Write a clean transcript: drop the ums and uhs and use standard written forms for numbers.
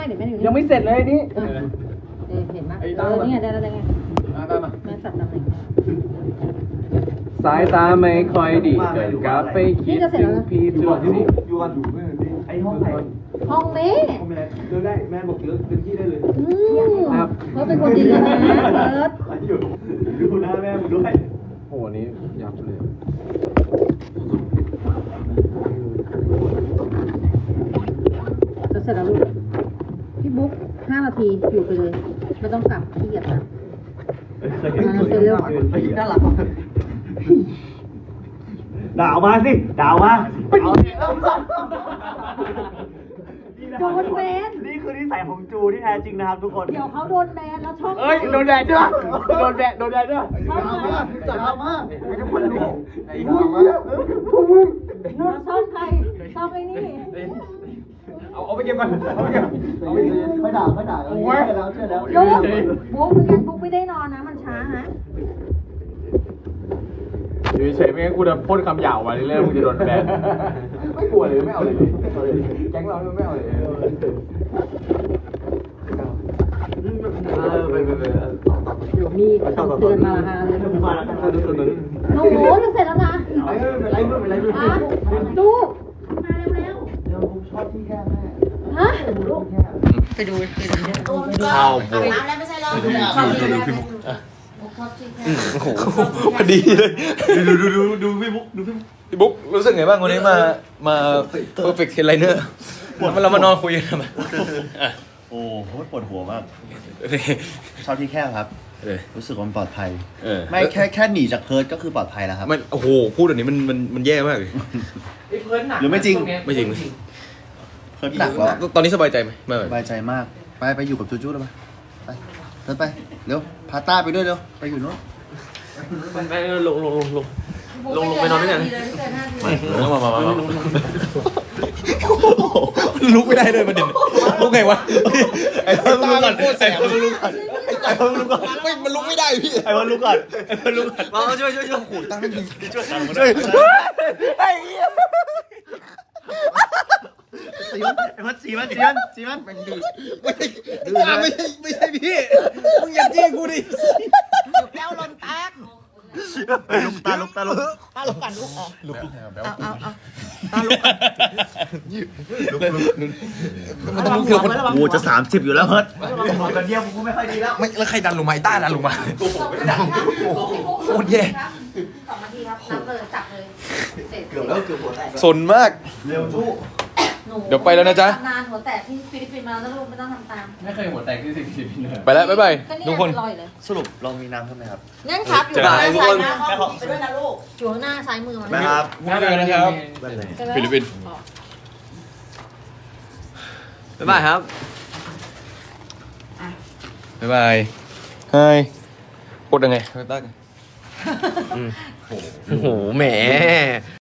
เดี๋ยวแม่อยู่ยังไม่เสร็จเลยนี่เห็นไหมนี่ไงได้แล้วไงแม่สับตำแหน่งสายตาไม่ค่อยดีเกินกลับไปคิดถึงพี่จุดนี้อยู่กันอยู่เพื่อนนี่ไอห้องไหนห้องนี้เดินได้แม่บอกเดินที่ได้เลยครับเขาเป็นคนดีนะเบิร์ดดูหน้าแม่มึงด้วยโอ้นี้ยับเลยจะเสร็จแล้วลูกพี่บุ๊ก5 นาทีอยู่ไปเลยไม่ต้องกลับขี้เกียจนะเคยเห็นเร็วน่ารักด่ามาสิด่ามาโดนแบนนี่คือนิสัยของจูที่แท้จริงนะครับทุกคนเดี๋ยวเขาโดนแบนแล้วช่องโดนแบนด้วยโดนแบนด้วยจัดมาไม่ต้องคนรู้ไอ้ห่ามาแล้วช่องใครช่องไอ้นี่เอาไปเก็บก่อนเอาไปเก็บไม่ด่าเชื่อแล้วบุ๊กไม่ได้นอนนะมันช้านะอยู่เฉยไม่งั้นกูจะพ่นคำหยาบมาเรื่อยๆมึงจะโดนแบนไม่กลัวเลยไม่เอาเลยแก๊งเราไม่เอาเลยเดี๋ยวมีเตือนมาฮะเลยโอ้โหจะเสร็จแล้วนะดูมาเร็วชอบที่แค่แม่ฮะไปดูข้าวโบกแล้วไม่ใช่หรอพอดีเลยดูพี่บุ๊กรู้สึกไงบ้างวันนี้มา perfect liner เรามานอนคุยกันทำไมโอ้โหปวดหัวมากชอบที่แคบครับรู้สึกว่ามันปลอดภัยไม่แค่หนีจากเพิร์ดก็คือปลอดภัยแล้วครับมันโอ้โหพูดแบบนี้มันแย่มากเลยเพิร์ดหนักหรือไม่จริงไม่จริงเพิร์ดหนักแล้วตอนนี้สบายใจไหมไม่สบายใจมากไปอยู่กับจู้แล้วไปเพิร์ดไปเร็วพาต้าไปด้วยเร็วไปอยู่นู้นไปลงไปนอนได้ยังมาลุกไม่ได้เลยมันเด่นลุกไงวะไอ้เพิ่มลุกก่อนไม่มันลุกไม่ได้พี่ไอ้เพิ่มลุกก่อนมาช่วยขูดตั้งให้ดีช่วยไอ้เหี้ยไอ้พัดสีมันมันดื้อไม่ใช่พี่มึงอย่าจี้กูดิแก้วลนแตกลุกตาลุกกันลุกเอาตาลุกมันต้องลุกเกี่ยวกับกูจะ30อยู่แล้วเพิร์ดกันเดียวกูไม่ค่อยดีแล้วไม่แล้วใครดันลงมาไอ้ต้าดันลงมาตัวผมไม่ได้ดันโคตรแย่ 2 นาทีครับนับเลยจับเลยเกือบแล้วหัวแตกสนมากเร็วจู้เดี๋ยวไปแล้วนะจ๊ะนานหัวแตกที่ฟิลิปปินส์มาแล้วลูกไม่ต้องทำตามไม่เคยหัวแตกที่ฟิลิปปินส์เลยไปแล้วบ๊ายบายทุกคนสรุปเรามีน้ำใช่ไหมครับนั่นครับอยู่ด้านซ้ายนะไปด้วยนะลูกอยู่ข้างหน้าซ้ายมือมันครับบ๊ายบายนะครับฟิลิปปินส์บ๊ายบายครับบ๊ายบายเฮ้ยกดยังไงตั้งโอ้โหแหม